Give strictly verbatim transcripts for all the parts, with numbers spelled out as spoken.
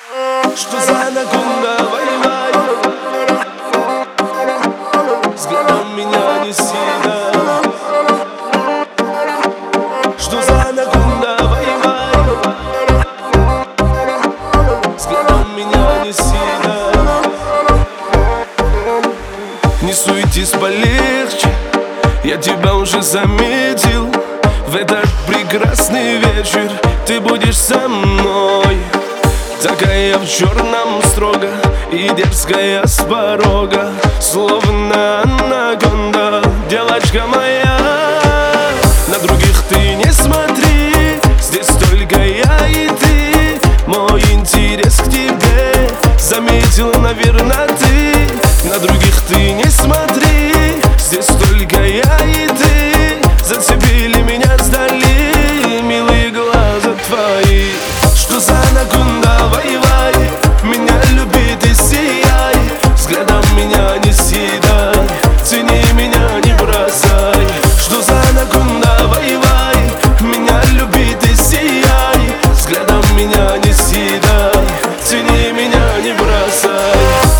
Что за анаконда, вай-вай, взглядом меня не сильно. Что за анаконда, вай-вай, взглядом меня не сильно. Не суетись полегче, я тебя уже заметил. В этот прекрасный вечер ты будешь со мной. Такая в черном строго и дерзкая с порога, словно анаконда, девочка моя. На других ты не смотри, здесь только я и ты. Мой интерес к тебе заметил, наверное, ты. На других ты не смотри, здесь только я и ты. Зацепили меня, сдали милые глаза твои. Что за анаконда, вай-вай, меня любит и сияй. Взглядом меня не съедай, цени меня, не бросай. Что за анаконда, вай-вай, меня любит и сияй. Взглядом меня не съедай, цени меня, не бросай.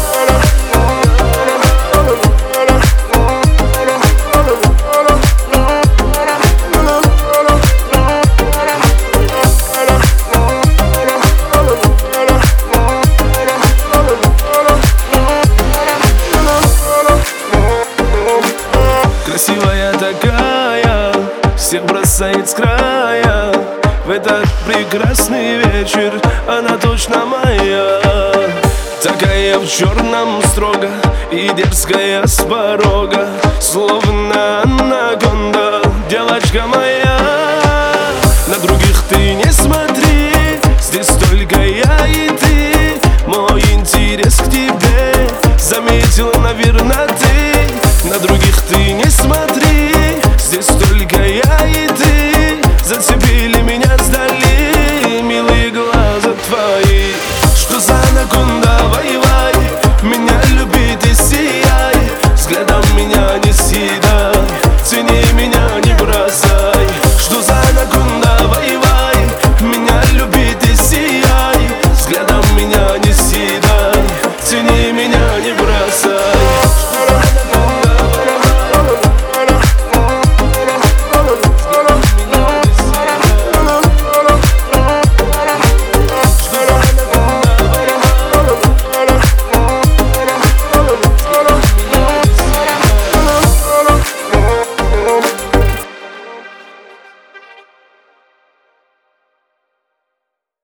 Красивая такая, всех бросает с края. В этот прекрасный вечер она точно моя. Такая в черном строго и дерзкая с порога, словно анаконда, девочка моя.